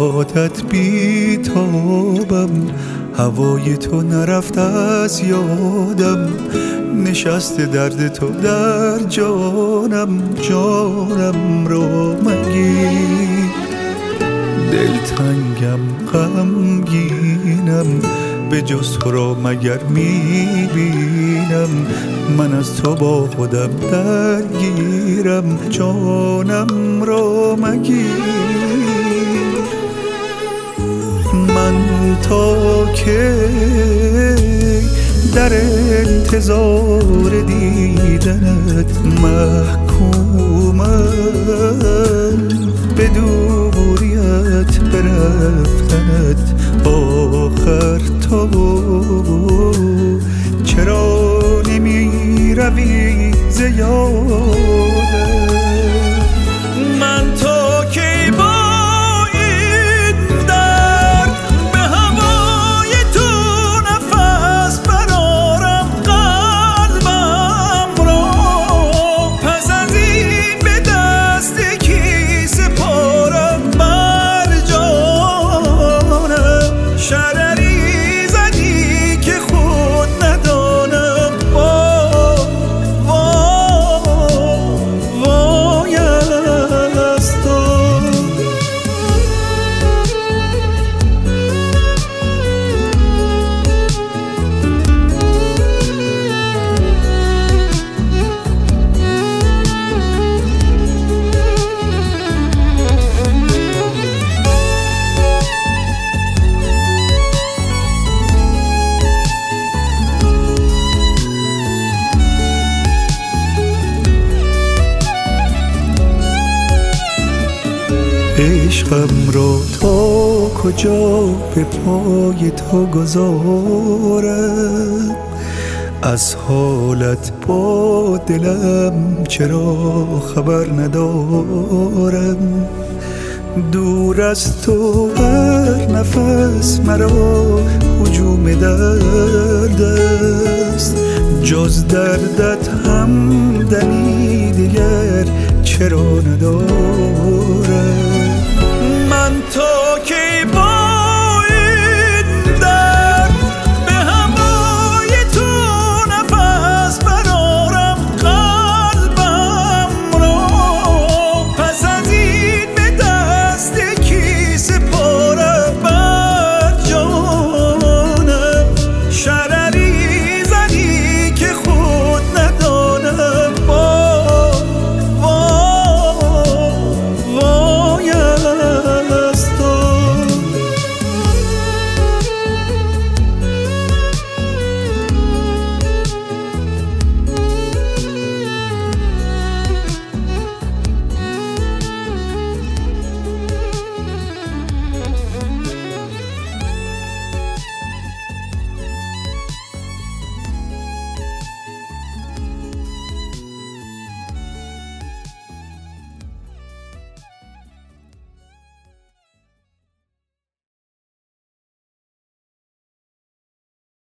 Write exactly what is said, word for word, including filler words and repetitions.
یادت بی تابم، هوای تو نرفت از یادم، نشسته درد تو در جانم، جانم رو مگیر. دلتنگم غمگینم، به جز تو را مگر میبینم، من از تو با خودم درگیرم، جانم را مگیر. من تا که در انتظار دیدنت محکومم، به دوریت برفتنت آخر تو چرا نمی روی ز یادم. من تا کی با این درد به هوای تو نفس برارم قلبم را، پس از این به دست کی سپارم بر جانم. شرری زدی که خود ندانم، وای وای از تو. عشقم را تا کجا به پای تو گذارم، از حالت با دلم چرا خبر ندارم. دور از تو هر نفس مرا هجوم درد است، جز دردت هم دمی دیگر چرا ندارم.